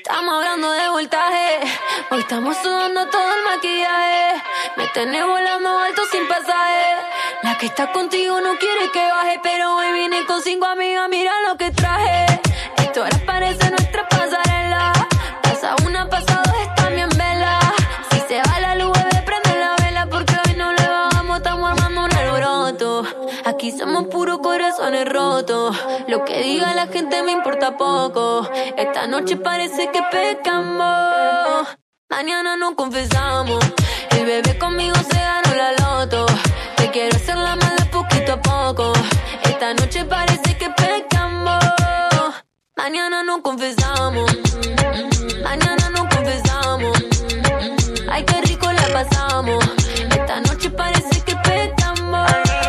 Estamos hablando de voltaje. Hoy estamos sudando todo el maquillaje. Me tenés volando alto sin pasaje. La que está contigo no quiere que baje, pero hoy vine con 5 amigas, mira lo que traje. Esto ahora parece nuestra pasarela. Pasa una, pasa dos, están bien vela. Si se va la luz, bebé, prende la vela, porque hoy no le bajamos, estamos armando un alboroto. Aquí somos puros corazones rotos. Lo que diga la gente me importa poco. Esta noche parece que pecamos. Mañana nos confesamos. El bebé conmigo se ganó la loto. Te quiero hacer la mala poquito a poco. Esta noche parece que pecamos. Mañana nos confesamos. Mañana nos confesamos. Ay, qué rico la pasamos. Esta noche parece que pecamos.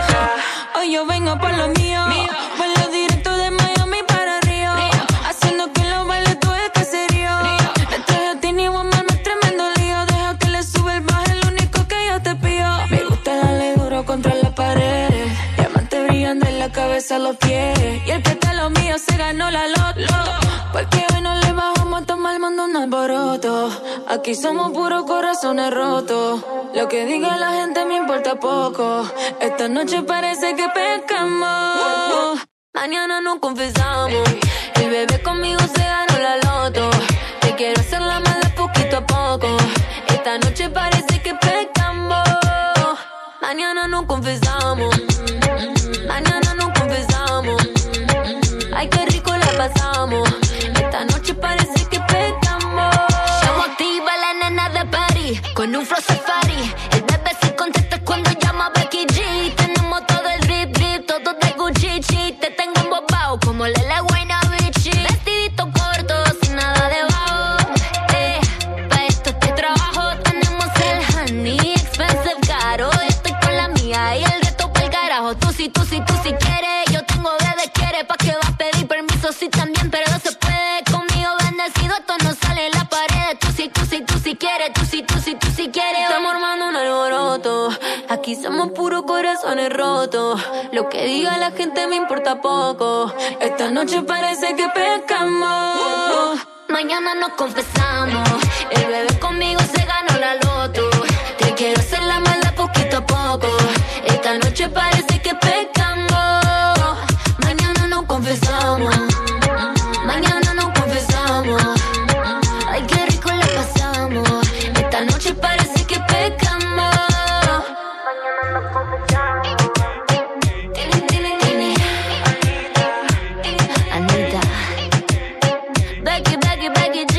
Hoy yo vengo por lo mío. Vuelo directo de Miami para Río. Haciendo que los bailes todo es caserío. Le traje a ti ni voy a armar tremendo lío. Deja que le sube el bajo, es lo único que yo te pido. Me gusta darle duro contra la pared. Diamante brillando en la cabeza a los pies. Y el que está lo mío se ganó la loto. Porque hoy no le bajamos a tomar el mundo un alboroto. Aquí somos puros corazones rotos. Lo que diga la gente me importa poco. Esta noche parece que pecamos. Mañana nos confesamos. El bebé conmigo se ganó la loto. Te quiero hacer la mala poquito a poco. Esta noche parece que pecamos. Mañana nos confesamos. Mañana nos confesamos. Ay, qué rico la pasamos. Esta noche parece que pecamos. Estamos activa la nena de París con un flow safari. El bebé se contesta cuando llama a Becky G. Tenemos todo el drip, todo de Gucci. Te tengo embobado como Lele Guaynabichi. Vestidito corto, sin nada debajo. Pa' esto te trabajo. Tenemos el honey, expensive caro. Estoy con la mía y el resto pa'l carajo. Tú si quieres, yo tengo bebé quiere. Pa' que vas a pedir permiso, sí también, pero no se puede. Conmigo bendecido, esto no sale en la pared. Tú si quieres, tú si quieres. Estamos armando un alboroto. Aquí somos puros corazones rotos. Lo que diga la gente me importa poco. Esta noche parece que pecamos. Mañana nos confesamos. El bebé conmigo se ganó la loto. Te quiero hacer la mala poquito a poco. Esta noche parece que pecamos. Mañana nos confesamos. Mañana nos confesamos. Ay, qué rico la pasamos. Esta noche parece que pecamos. Mañana nos confesamos. Anita, Becky G.